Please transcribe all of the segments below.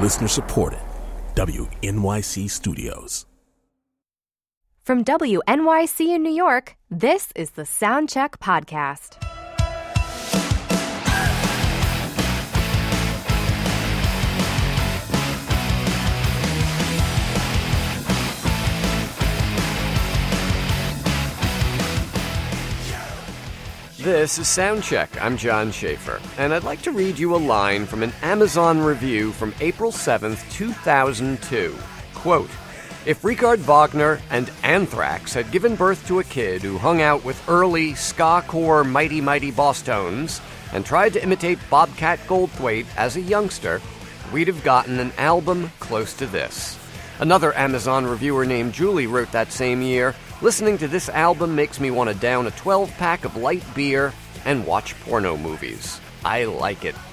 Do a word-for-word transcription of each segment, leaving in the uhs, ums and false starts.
Listener supported. W N Y C Studios. From W N Y C in New York, this is the Soundcheck Podcast. This is Soundcheck. I'm John Schaefer, and I'd like to read you a line from an Amazon review from April seventh, two thousand two. Quote, "If Richard Wagner and Anthrax had given birth to a kid who hung out with early ska-core Mighty Mighty Bosstones and tried to imitate Bobcat Goldthwait as a youngster, we'd have gotten an album close to this." Another Amazon reviewer named Julie wrote that same year, "Listening to this album makes me want to down a twelve-pack of light beer and watch porno movies. I like it."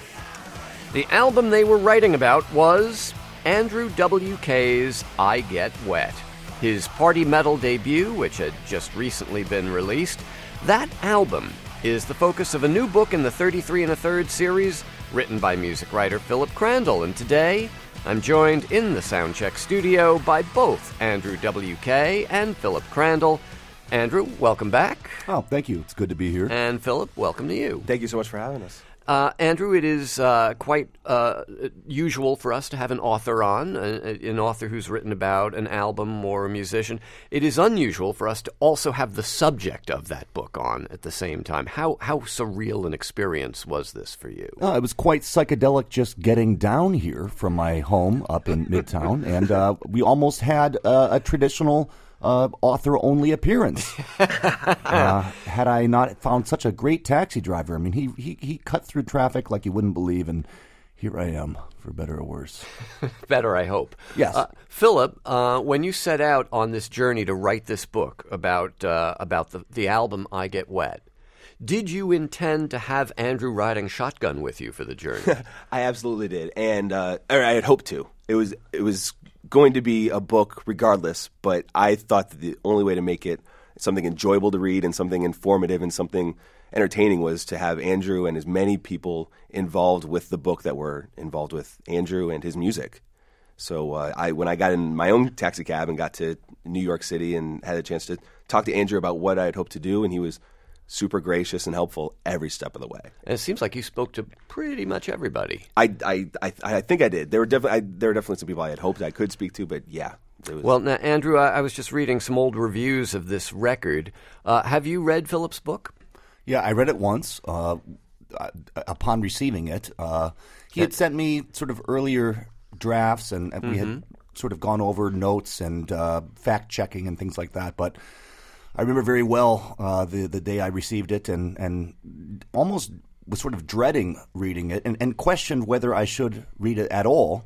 The album they were writing about was Andrew W K's I Get Wet, his party metal debut, which had just recently been released. That album is the focus of a new book in the thirty-three and a third series, written by music writer Philip Crandall, and today I'm joined in the Soundcheck studio by both Andrew W K and Philip Crandall. Andrew, welcome back. Oh, thank you. It's good to be here. And Philip, welcome to you. Thank you so much for having us. Uh, Andrew, it is uh, quite uh, usual for us to have an author on, uh, an author who's written about an album or a musician. It is unusual for us to also have the subject of that book on at the same time. How how surreal an experience was this for you? Uh, it was quite psychedelic just getting down here from my home up in Midtown, and uh, we almost had uh, a traditional Uh, author-only appearance. uh, had I not found such a great taxi driver, I mean, he, he he cut through traffic like you wouldn't believe, and here I am, for better or worse. Better, I hope. Yes. Uh, Philip, uh, when you set out on this journey to write this book about uh, about the, the album I Get Wet, did you intend to have Andrew riding shotgun with you for the journey? I absolutely did, and uh, or I had hoped to. It was it was going to be a book regardless, but I thought that the only way to make it something enjoyable to read and something informative and something entertaining was to have Andrew and as many people involved with the book that were involved with Andrew and his music. So uh, I, when I got in my own taxi cab and got to New York City and had a chance to talk to Andrew about what I had hoped to do, and he was super gracious and helpful every step of the way. And it seems like you spoke to pretty much everybody. I, I, I, I think I did. There were definitely I, there were definitely some people I had hoped I could speak to, but yeah. It was... Well, now, Andrew, I, I was just reading some old reviews of this record. Uh, have you read Philip's book? Yeah, I read it once. Uh, upon receiving it, uh, he had sent me sort of earlier drafts, and, and mm-hmm. we had sort of gone over notes and uh, fact-checking and things like that, but I remember very well uh, the the day I received it, and, and almost was sort of dreading reading it, and, and questioned whether I should read it at all.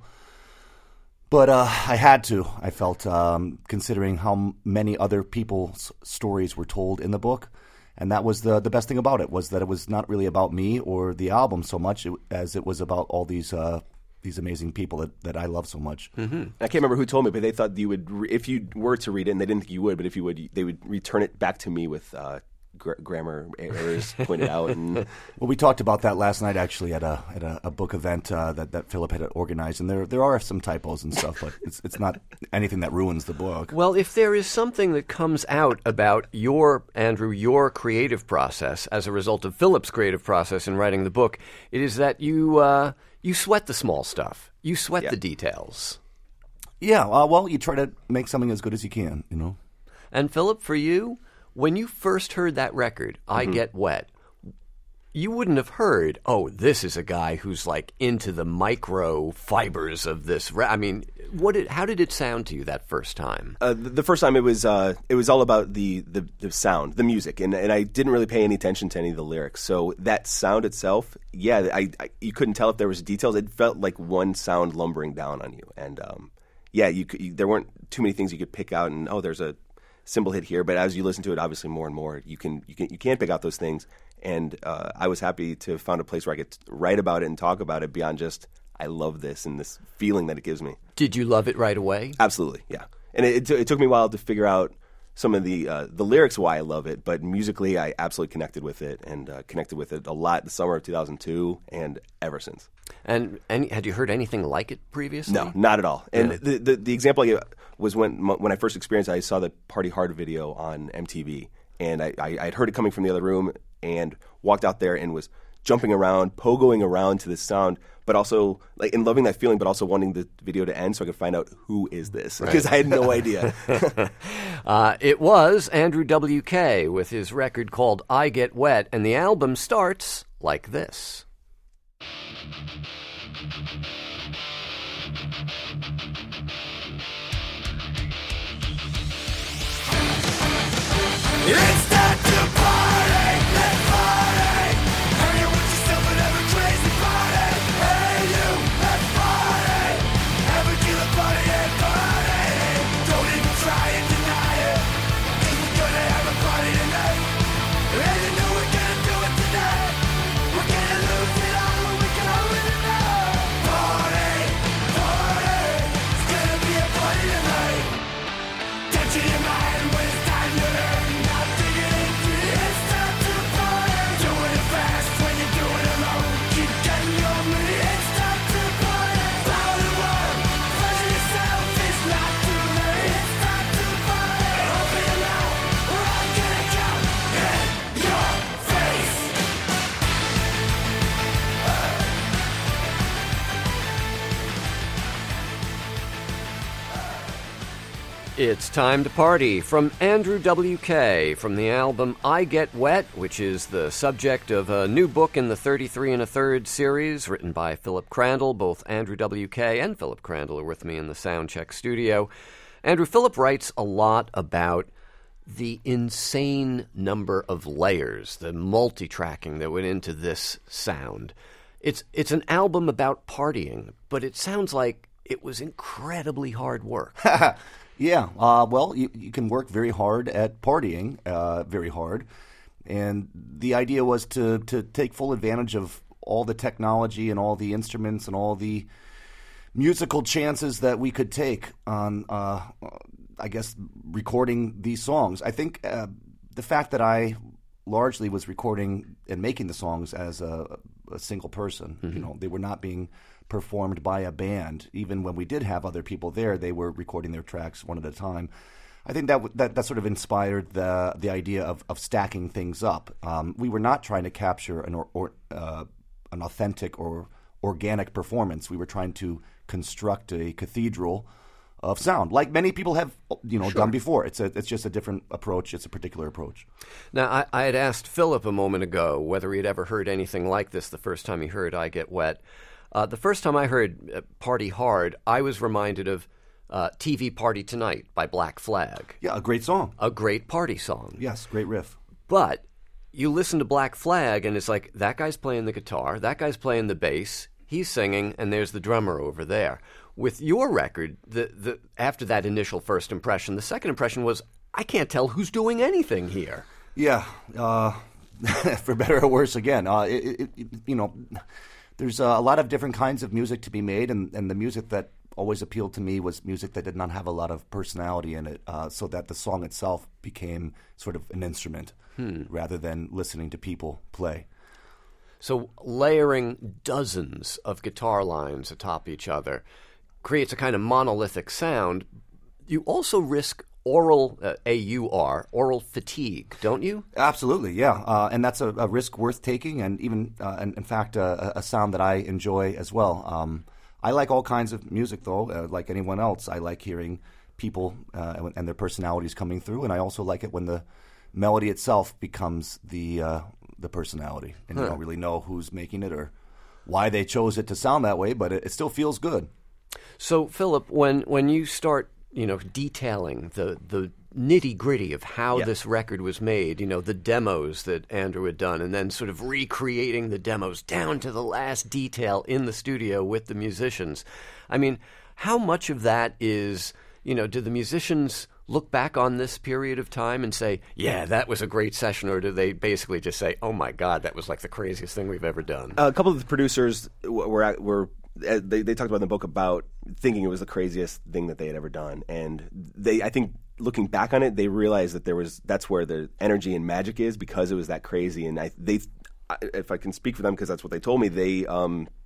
But uh, I had to. I felt, um, considering how many other people's stories were told in the book, and that was the the best thing about it, was that it was not really about me or the album so much as it was about all these uh, these amazing people that, that I love so much. Mm-hmm. I can't remember who told me, but they thought you would, re- if you were to read it, and they didn't think you would, but if you would, they would return it back to me with uh, gr- grammar errors pointed out. And well, we talked about that last night, actually, at a at a, a book event uh, that that Philip had organized, and there there are some typos and stuff, but it's it's not anything that ruins the book. Well, if there is something that comes out about your, Andrew, your creative process as a result of Philip's creative process in writing the book, it is that you uh, you sweat the small stuff. You sweat yeah. the details. Yeah, uh, well, you try to make something as good as you can, you know. And Philip, for you, when you first heard that record, I Mm-hmm. Get Wet, you wouldn't have heard, oh, this is a guy who's like into the micro fibers of this. Ra-. I mean, what did, how did it sound to you that first time? Uh, the, the first time it was uh, it was all about the, the, the sound, the music, and, and I didn't really pay any attention to any of the lyrics. So that sound itself, yeah, I, I you couldn't tell if there was details. It felt like one sound lumbering down on you, and um, yeah, you, could, you there weren't too many things you could pick out. And oh, there's a cymbal hit here, but as you listen to it, obviously more and more, you can you can you can pick out those things. And uh, I was happy to have found a place where I could write about it and talk about it beyond just, I love this and this feeling that it gives me. Did you love it right away? Absolutely, yeah. And it, it, t- it took me a while to figure out some of the uh, the lyrics why I love it, but musically I absolutely connected with it and uh, connected with it a lot the summer of two thousand two and ever since. And, and had you heard anything like it previously? No, not at all. And Yeah. the, the the example I gave was when when I first experienced it, I saw the Party Hard video on M T V, and I, I I'd heard it coming from the other room, and walked out there and was jumping around, pogoing around to this sound, but also like and loving that feeling, but also wanting the video to end so I could find out who is this, because I had no idea. uh, it was Andrew W K with his record called I Get Wet, and the album starts like this. It's time to party, let's party. Hang out with yourself and have a crazy party. Hey you, let's party. Have a killer party and party. Don't even try and deny it, 'cause we're gonna have a party tonight. And you know we're gonna do it tonight. We're gonna lose it all when we get home in the night. Party, party. It's gonna be a party tonight. Touching your mind when it's time to learn. It's time to party. Doing it fast when you're doing it alone. Keep getting your money. It's time to party. Power the world. Pleasure yourself. It's not too late. It's time to party. Open your mouth. We're all gonna come in your face. It's time to party from Andrew W K from the album I Get Wet, which is the subject of a new book in the thirty-three and a third series written by Philip Crandall. Both Andrew W K and Philip Crandall are with me in the Soundcheck studio. Andrew, Philip writes a lot about the insane number of layers, the multi-tracking that went into this sound. It's it's an album about partying, but it sounds like it was incredibly hard work. Yeah, uh, well, you, you can work very hard at partying, uh, very hard. And the idea was to, to take full advantage of all the technology and all the instruments and all the musical chances that we could take on, uh, I guess, recording these songs. I think uh, the fact that I largely was recording and making the songs as a, a single person, mm-hmm. you know, they were not being performed by a band. Even when we did have other people there, they were recording their tracks one at a time. I think that w- that, that sort of inspired the the idea of, of stacking things up. Um, we were not trying to capture an or, or uh, an authentic or organic performance. We were trying to construct a cathedral of sound, like many people have, you know, Sure. done before. It's a it's just a different approach. It's a particular approach. Now, I, I had asked Philip a moment ago whether he had ever heard anything like this the first time he heard I Get Wet. Uh, the first time I heard uh, Party Hard, I was reminded of uh, T V Party Tonight by Black Flag. Yeah, a great song. A great party song. Yes, great riff. But you listen to Black Flag, and it's like, that guy's playing the guitar, that guy's playing the bass, he's singing, and there's the drummer over there. With your record, the the after that initial first impression, the second impression was, I can't tell who's doing anything here. Yeah, uh, for better or worse, again, uh, it, it, it, you know, there's uh, a lot of different kinds of music to be made, and, and the music that always appealed to me was music that did not have a lot of personality in it, uh, so that the song itself became sort of an instrument hmm. rather than listening to people play. So layering dozens of guitar lines atop each other creates a kind of monolithic sound. You also risk oral, uh, A U R, oral fatigue, don't you? Absolutely, yeah. Uh, and that's a, a risk worth taking, and even, uh, in, in fact, uh, a sound that I enjoy as well. Um, I like all kinds of music, though. Uh, like anyone else, I like hearing people uh, and their personalities coming through, and I also like it when the melody itself becomes the uh, the personality, and huh. you don't really know who's making it or why they chose it to sound that way, but it, it still feels good. So, Philip, when when you start, you know, detailing the the nitty gritty of how yeah. this record was made, you know, the demos that Andrew had done, and then sort of recreating the demos down to the last detail in the studio with the musicians. I mean, how much of that is, you know, do the musicians look back on this period of time and say, yeah, that was a great session, or do they basically just say, oh my God, that was like the craziest thing we've ever done? Uh, a couple of the producers were at, were uh, they, they talked about in the book about thinking it was the craziest thing that they had ever done, and they I think looking back on it, they realized that there was that's where the energy and magic is, because it was that crazy. And I they, if I can speak for them, because that's what they told me, they um,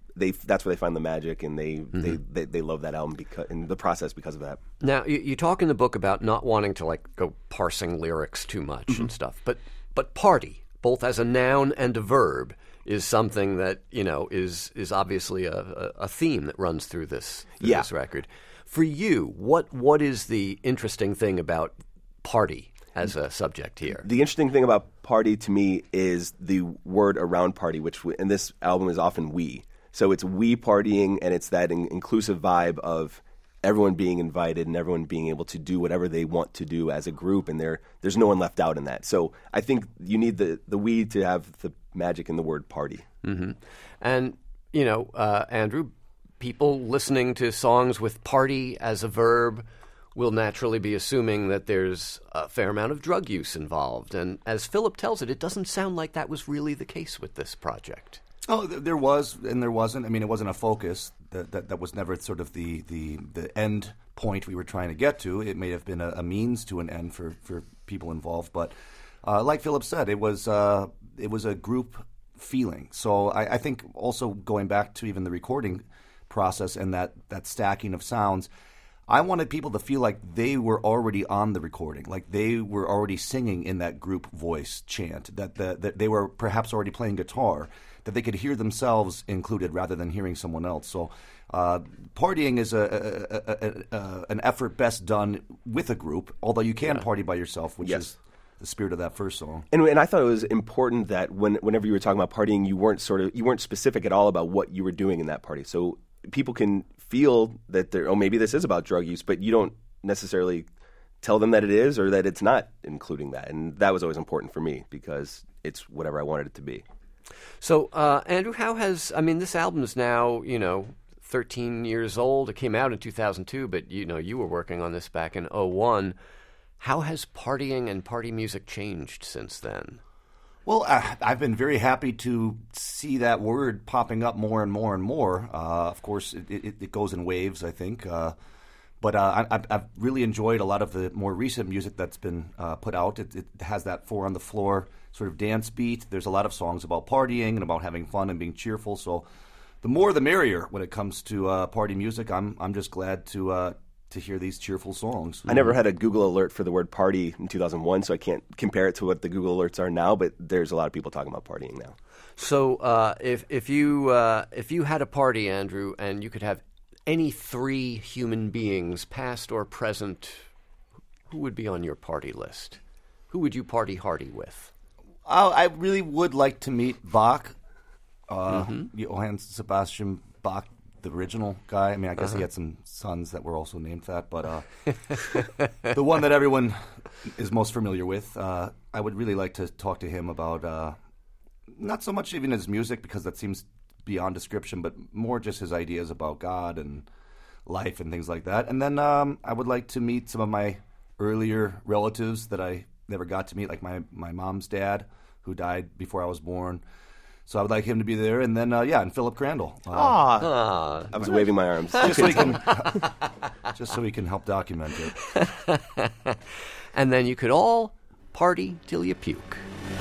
they that's where they find the magic, and they mm-hmm. they, they they love that album because in the process because of that. Now you, you talk in the book about not wanting to like go parsing lyrics too much mm-hmm. and stuff, but but party, both as a noun and a verb, is something that you know is is obviously a, a, a theme that runs through this through yeah. this record. For you, what what is the interesting thing about party as a subject here? The interesting thing about party to me is the word around party, which in this album is often we. So it's we partying, and it's that in- inclusive vibe of everyone being invited and everyone being able to do whatever they want to do as a group, and there there's no one left out in that. So I think you need the, the we to have the magic in the word party. Mm-hmm. And, you know, uh, Andrew, people listening to songs with party as a verb will naturally be assuming that there's a fair amount of drug use involved. And as Philip tells it, it doesn't sound like that was really the case with this project. Oh, there was and there wasn't. I mean, it wasn't a focus. That that, that was never sort of the, the, the end point we were trying to get to. It may have been a, a means to an end for, for people involved. But uh, like Philip said, it was uh, it was a group feeling. So I, I think also going back to even the recording process and that, that stacking of sounds, I wanted people to feel like they were already on the recording, like they were already singing in that group voice chant, that, the, that they were perhaps already playing guitar, that they could hear themselves included rather than hearing someone else. So uh, partying is a, a, a, a, an effort best done with a group, although you can yeah. party by yourself, which yes. is the spirit of that first song. And, and I thought it was important that when, whenever you were talking about partying, you weren't sort of you weren't specific at all about what you were doing in that party. So people can feel that they're, oh, maybe this is about drug use, but you don't necessarily tell them that it is or that it's not including that. And that was always important for me because it's whatever I wanted it to be. So, uh, Andrew, how has, I mean, this album is now, you know, thirteen years old. It came out in two thousand two, but, you know, you were working on this back in oh one. How has partying and party music changed since then? Well, uh, I've been very happy to see that word popping up more and more and more. Uh, of course, it, it, it goes in waves, I think. Uh, but uh, I, I've really enjoyed a lot of the more recent music that's been uh, put out. It, it has that four on the floor sort of dance beat. There's a lot of songs about partying and about having fun and being cheerful. So the more the merrier when it comes to uh, party music. I'm I'm just glad to uh, to hear these cheerful songs. I never had a Google alert for the word party in two thousand one, so I can't compare it to what the Google alerts are now, but there's a lot of people talking about partying now. So uh, if if you uh, if you had a party, Andrew, and you could have any three human beings, past or present, who would be on your party list? Who would you party hardy with? Uh, I really would like to meet Bach, uh, mm-hmm. Johann Sebastian Bach, the original guy. I mean, I guess uh-huh. he had some sons that were also named that, but uh, the one that everyone is most familiar with, uh, I would really like to talk to him about uh, not so much even his music, because that seems beyond description, but more just his ideas about God and life and things like that. And then um, I would like to meet some of my earlier relatives that I never got to meet, like my, my mom's dad, who died before I was born. So I would like him to be there. And then, uh, yeah, and Philip Crandall. Uh, Aww. I was waving my arms. Just so he can, just so he can help document it. And then you could all party till you puke.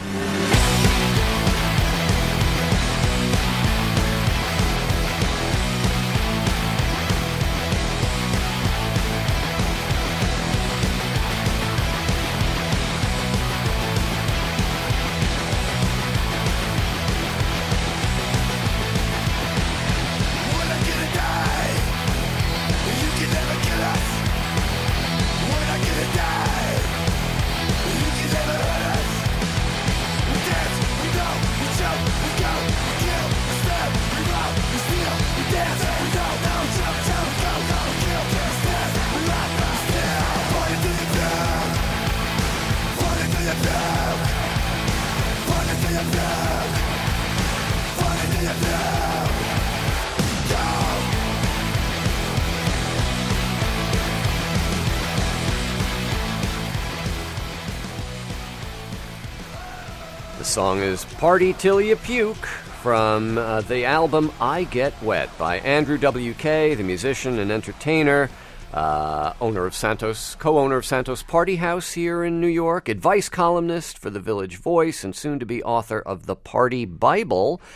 The song is Party Till You Puke from uh, the album I Get Wet by Andrew W K, the musician and entertainer, uh, owner of Santos, co-owner of Santos Party House here in New York, advice columnist for the Village Voice, and soon-to-be author of The Party Bible.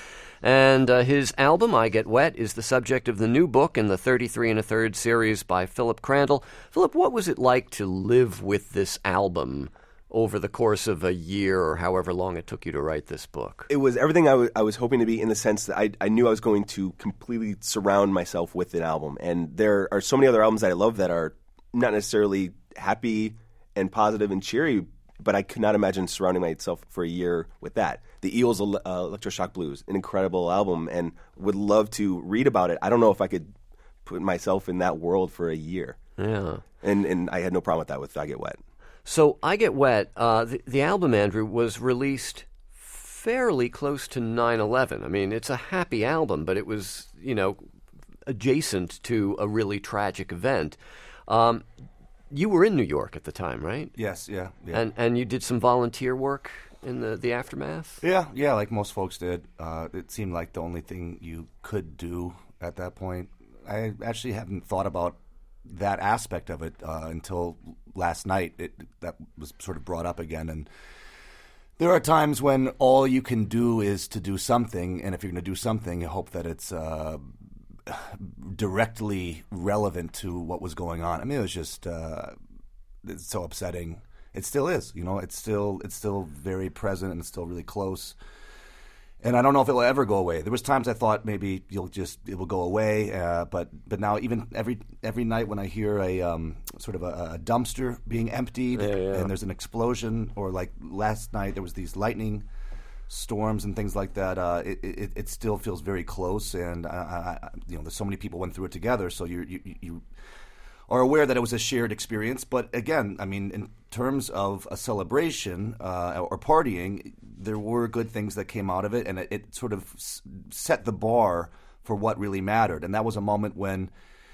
And uh, his album, I Get Wet, is the subject of the new book in the thirty-three and a third series by Philip Crandall. Philip, what was it like to live with this album over the course of a year or however long it took you to write this book? It was everything I was, I was hoping to be, in the sense that I, I knew I was going to completely surround myself with an album. And there are so many other albums that I love that are not necessarily happy and positive and cheery, but I could not imagine surrounding myself for a year with that. The Eels' uh, Electroshock Blues, an incredible album, and would love to read about it. I don't know if I could put myself in that world for a year. Yeah. And and I had no problem with that with I Get Wet. So I Get Wet, uh, the, the album, Andrew, was released fairly close to nine eleven. I mean, it's a happy album, but it was, you know, adjacent to a really tragic event. Um, you were in New York at the time, right? Yes, yeah, yeah. And and you did some volunteer work in the, the aftermath? Yeah, yeah, like most folks did. Uh, it seemed like the only thing you could do at that point. I actually haven't thought about that aspect of it uh, until last night. It that was sort of brought up again, and there are times when all you can do is to do something, and if you're going to do something, you hope that it's uh, directly relevant to what was going on. I mean, it was just uh, it's so upsetting. It still is, you know. It's still it's still very present and it's still really close. And I don't know if it will ever go away. There was times I thought maybe you'll just it will go away, uh, but but now even every every night when I hear a um, sort of a, a dumpster being emptied yeah, yeah. and there's an explosion, or like last night there was these lightning storms and things like that, uh, it, it it still feels very close. And I, I, you know, there's so many people went through it together, so you you. you are aware that it was a shared experience. But again, I mean, in terms of a celebration uh, or partying, there were good things that came out of it, and it, it sort of s- set the bar for what really mattered. And that was a moment when,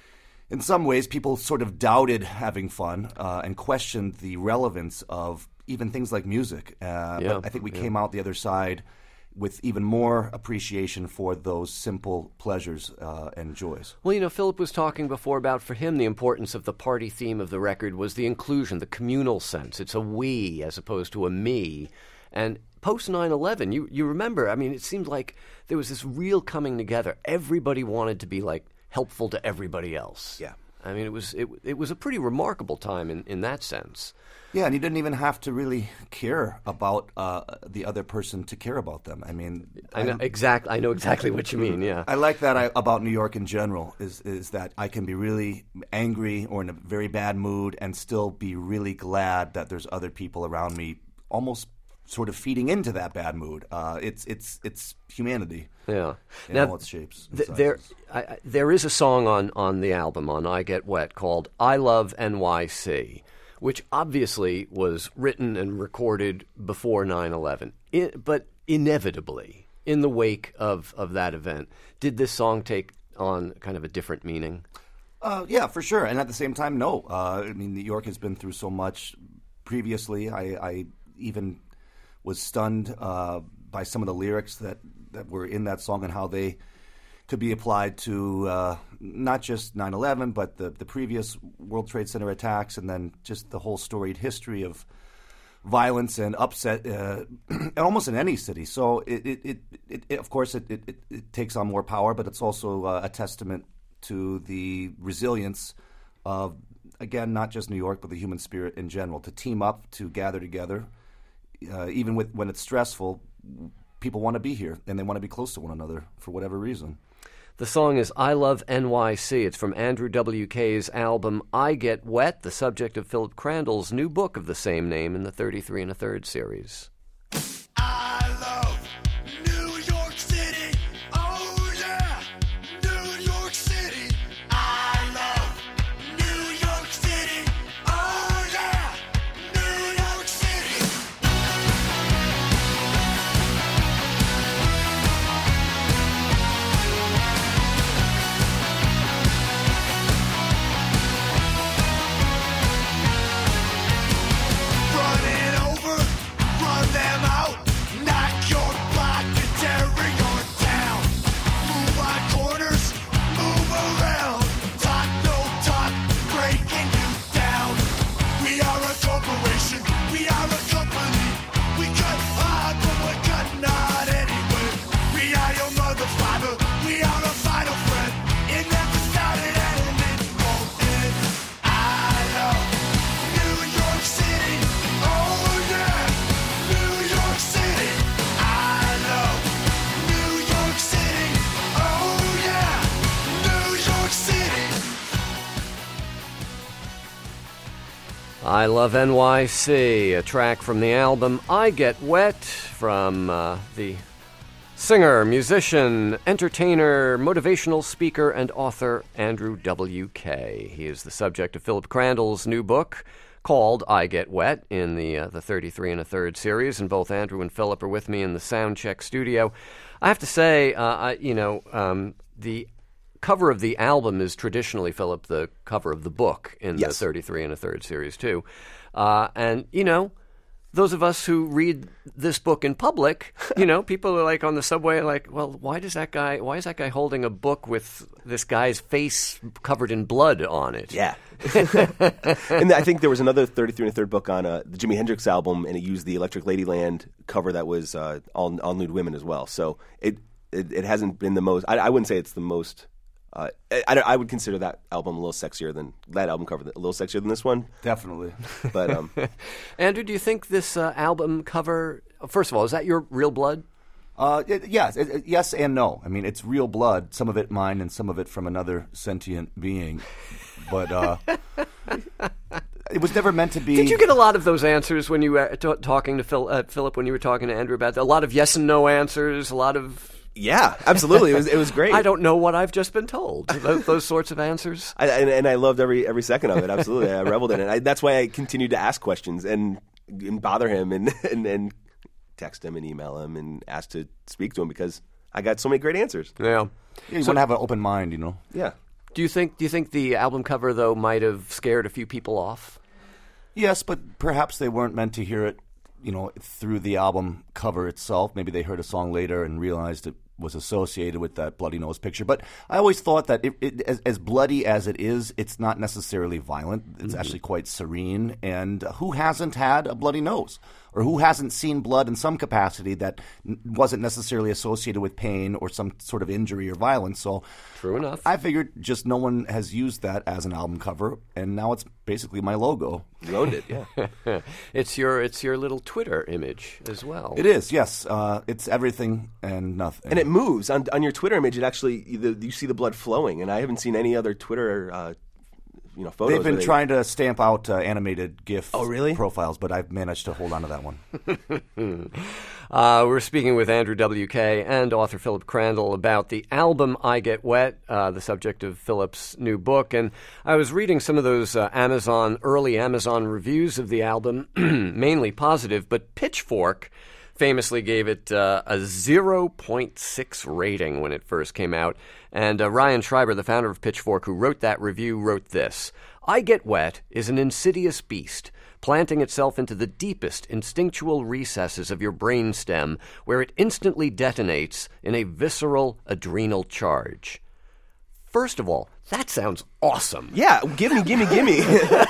in some ways, people sort of doubted having fun uh, and questioned the relevance of even things like music. Uh, Yeah, but I think we yeah. came out the other side with even more appreciation for those simple pleasures uh, and joys. Well, you know, Philip was talking before about, for him, the importance of the party theme of the record was the inclusion, the communal sense. It's a we as opposed to a me. And post nine eleven, you, you remember, I mean, it seemed like there was this real coming together. Everybody wanted to be, like, helpful to everybody else. Yeah. I mean, it was it, it was a pretty remarkable time in, in that sense. Yeah, and you didn't even have to really care about uh, the other person to care about them. I mean, I know exactly. I know exactly what you mean. Yeah. I like that I, about New York in general is is that I can be really angry or in a very bad mood and still be really glad that there's other people around me, almost sort of feeding into that bad mood. Uh, it's it's it's humanity. Yeah. In Now, all its shapes. and th- there, sizes. I, I, there is a song on, on the album, on I Get Wet, called I Love N Y C, which obviously was written and recorded before nine eleven. I, but inevitably, in the wake of, of that event, did this song take on kind of a different meaning? Uh, yeah, for sure. And at the same time, no. Uh, I mean, New York has been through so much previously. I, I even was stunned uh, by some of the lyrics that, that were in that song and how they could be applied to uh, not just nine eleven, but the, the previous World Trade Center attacks, and then just the whole storied history of violence and upset, uh, almost in any city. So, it, it, it, it, it of course, it, it, it takes on more power, but it's also uh, a testament to the resilience of, again, not just New York, but the human spirit in general, to team up, to gather together. Uh, even with when it's stressful, people want to be here, and they want to be close to one another for whatever reason. The song is I Love N Y C. It's from Andrew W K's album I Get Wet, the subject of Philip Crandall's new book of the same name in the thirty-three and a third series. I love New York City. Oh yeah, New York City. I love New York City. Oh yeah, New York City. Running over, run I Love N Y C, a track from the album I Get Wet from uh, the singer, musician, entertainer, motivational speaker, and author Andrew W K. He is the subject of Philip Crandall's new book called I Get Wet in the uh, the thirty-three and a third series, and both Andrew and Philip are with me in the Soundcheck studio. I have to say, uh, I, you know, um, the cover of the album is traditionally, Philip, the cover of the book in Yes. the thirty-three and a third series, too. Uh, and, you know, those of us who read this book in public, you know, people are like on the subway, like, well, why does that guy, why is that guy holding a book with this guy's face covered in blood on it? Yeah. And I think there was another thirty-three and a third book on uh, the Jimi Hendrix album, and it used the Electric Ladyland cover that was uh, all, all nude women as well. So it, it, it hasn't been the most, I, I wouldn't say it's the most, uh, I, I, I would consider that album a little sexier than, that album cover a little sexier than this one. Definitely. But um, Andrew, do you think this uh, album cover, first of all, is that your real blood? Uh, it, yes, it, it- yes and no. I mean, it's real blood. Some of it mine, and some of it from another sentient being. But uh, it was never meant to be. Did you get a lot of those answers when you were t- talking to Phil, uh, Philip, when you were talking to Andrew about that? A lot of yes and no answers, a lot of, yeah, absolutely. It was, it was great. I don't know what I've just been told. Those, those sorts of answers. I, and, and I loved every every second of it. Absolutely, I reveled in it. I, that's why I continued to ask questions and, and bother him and, and and text him and email him and ask to speak to him because I got so many great answers. Yeah. You want to have an open mind, you know. Yeah. Do you think? Do you think the album cover though might have scared a few people off? Yes, but perhaps they weren't meant to hear it, you know, through the album cover itself. Maybe they heard a song later and realized it was associated with that bloody nose picture. But I always thought that it, it, as, as bloody as it is, it's not necessarily violent. It's Mm-hmm. actually quite serene. And who hasn't had a bloody nose? Or who hasn't seen blood in some capacity that n- wasn't necessarily associated with pain or some sort of injury or violence? So True enough. I figured just no one has used that as an album cover, and now it's basically my logo. You owned it, yeah. It's your it's your little Twitter image as well. It is, yes. Uh, it's everything and nothing. And it moves. On on your Twitter image, it actually, the, you see the blood flowing, and I haven't seen any other Twitter uh, you know, photos. They've been where they- trying to stamp out uh, animated GIF Oh, really? profiles, but I've managed to hold on to that one. Uh, we're speaking with Andrew W K and author Philip Crandall about the album I Get Wet, uh, the subject of Philip's new book. And I was reading some of those uh, Amazon, early Amazon reviews of the album, mainly positive, but Pitchfork famously gave it uh, a zero point six rating when it first came out. And uh, Ryan Schreiber, the founder of Pitchfork, who wrote that review, wrote this: I Get Wet is an insidious beast, planting itself into the deepest instinctual recesses of your brainstem, where it instantly detonates in a visceral adrenal charge. First of all, that sounds awesome. Yeah, gimme, gimme, gimme.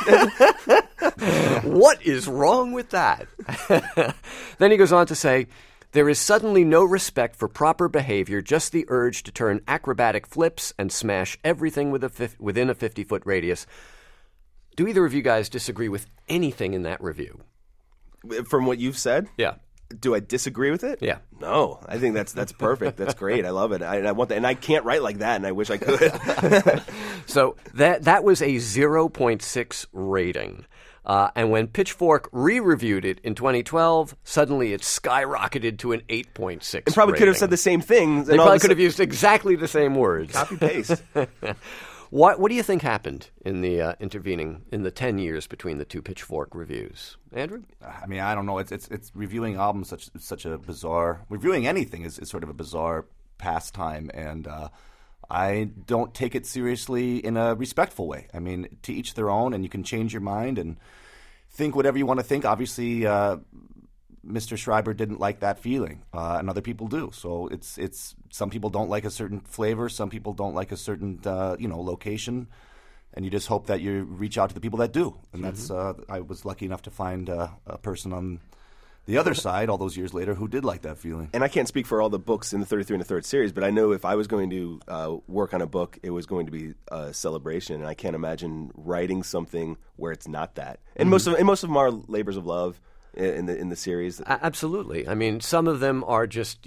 What is wrong with that? Then he goes on to say, there is suddenly no respect for proper behavior, just the urge to turn acrobatic flips and smash everything with a fif- within a fifty-foot radius. Do either of you guys disagree with anything in that review? From what you've said, Yeah. do I disagree with it? Yeah. No, I think that's that's perfect. That's great. I love it. I, I want that, and I can't write like that, and I wish I could. So that that was a zero point six rating. Uh, and when Pitchfork re-reviewed it in twenty twelve, suddenly it skyrocketed to an eight point six. And probably could have rating. said the same thing. They probably could have used exactly the same words. copy paste. What What do you think happened in the uh, intervening in the ten years between the two Pitchfork reviews, Andrew? I mean, I don't know. It's it's it's reviewing albums such such a bizarre. Reviewing anything is, is sort of a bizarre pastime, and uh, I don't take it seriously in a respectful way. I mean, to each their own, and you can change your mind and think whatever you want to think. Obviously, uh, Mister Schreiber didn't like that feeling, uh, and other people do. So it's it's some people don't like a certain flavor, some people don't like a certain uh, you know location, and you just hope that you reach out to the people that do. And that's uh, I was lucky enough to find uh, a person on the other side all those years later who did like that feeling. And I can't speak for all the books in the thirty-three and a third series, but I know if I was going to uh, work on a book, it was going to be a celebration. And I can't imagine writing something where it's not that. And Mm-hmm. most of and most of them are labors of love in the in the series. A- absolutely. I mean, some of them are just, you know,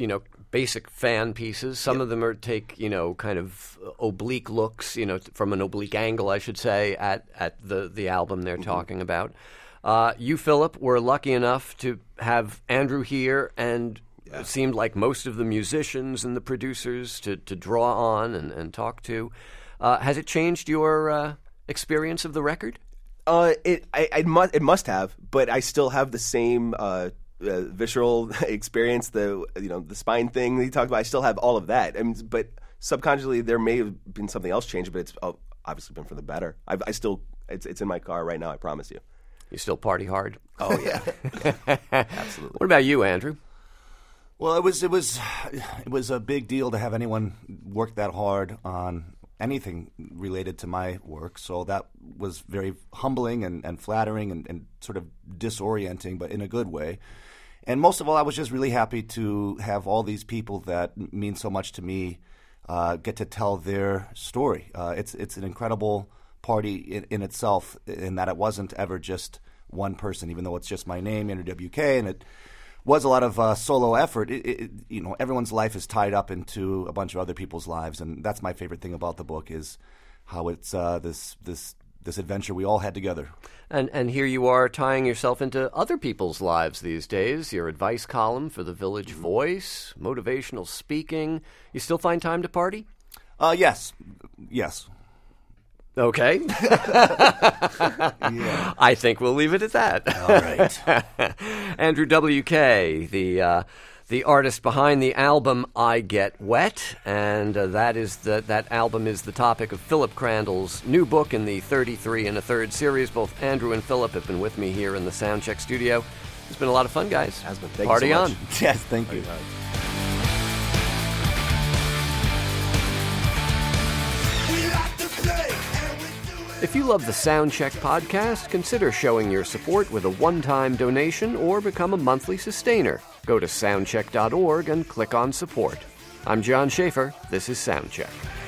basic fan pieces. Some yep. of them are take, you know, kind of oblique looks, you know, from an oblique angle, I should say, at, at the, the album they're mm-hmm. talking about. Uh, you, Philip, were lucky enough to have Andrew here, and yeah. it seemed like most of the musicians and the producers to, to draw on and, and talk to. Uh, has it changed your uh, experience of the record? Uh, it I, I must it must have, but I still have the same uh, uh, visceral experience. The you know the spine thing that you talked about. I still have all of that. I mean, but subconsciously there may have been something else changed, but it's obviously been for the better. I've, I still it's it's in my car right now. I promise you. You still party hard? Oh yeah, absolutely. What about you, Andrew? Well, it was it was it was a big deal to have anyone work that hard on anything related to my work, so that was very humbling and, and flattering and, and sort of disorienting, but in a good way. And most of all, I was just really happy to have all these people that mean so much to me uh, get to tell their story. Uh, it's it's an incredible party in, in itself, in that it wasn't ever just one person, even though it's just my name, Andrew W K, and it was a lot of uh, solo effort. It, it, you know, everyone's life is tied up into a bunch of other people's lives, and that's my favorite thing about the book, is how it's uh, this this this adventure we all had together. And and here you are tying yourself into other people's lives these days. Your advice column for the Village Voice, motivational speaking. You still find time to party? Uh, yes, yes. Okay. yeah. I think we'll leave it at that. All right. Andrew W K, the uh, the artist behind the album I Get Wet, and uh, that is the, that album is the topic of Philip Crandall's new book in the thirty-three and a third series. Both Andrew and Philip have been with me here in the Soundcheck studio. It's been a lot of fun, guys. It has been. Thank Party you so on. much. Yes, thank Party you. on. If you love the Soundcheck podcast, consider showing your support with a one-time donation or become a monthly sustainer. Go to soundcheck dot org and click on support. I'm John Schaefer. This is Soundcheck.